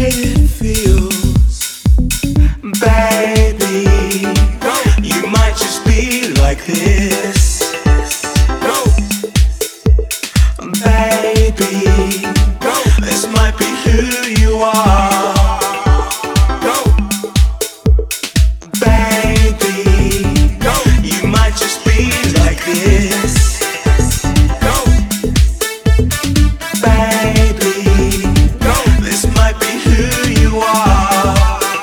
great it feels, baby. You might just be like this, baby. This might be who you are, baby. You might just be like this, baby. This might be who you are.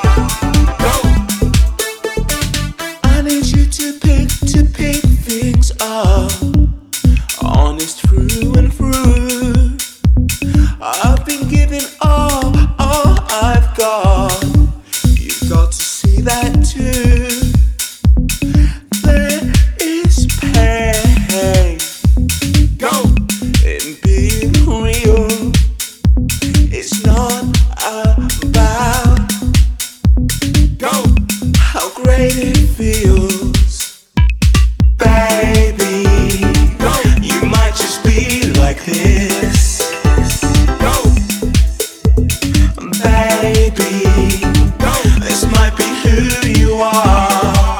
I need you to pick things up, honest through and through. I've been giving all I've got. You've got to see that too. There is pain in being real. It's not about how great it feels, baby. You might just be like this, baby. This might be who you are,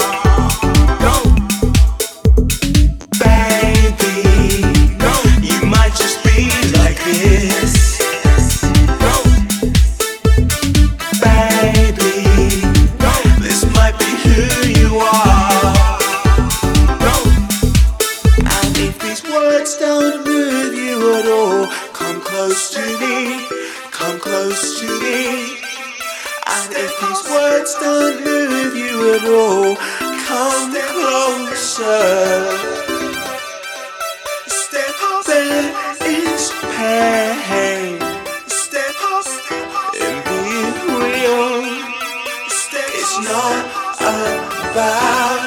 baby. You might just be like this, baby. This might be who you are. And if these words don't move you at all, come close to me, come close to me. And if these words don't move you at all, come closer. Step up. There is pain in being real. It's not about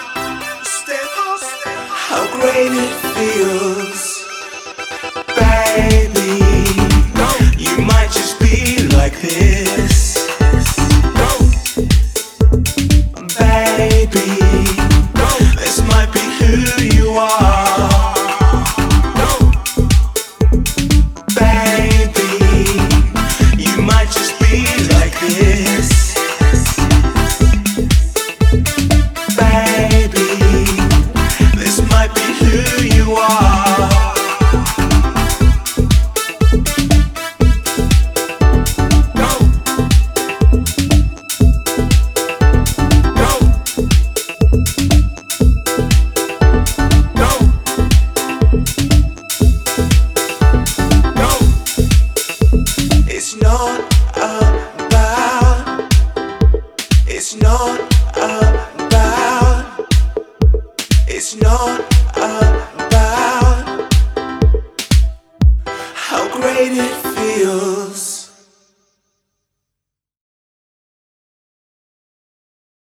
how great it feels, baby. You might just be like this, baby. This might be who you are, baby. You might just be like this, baby. This might be who you are. It's not about, it's not about, it's not about.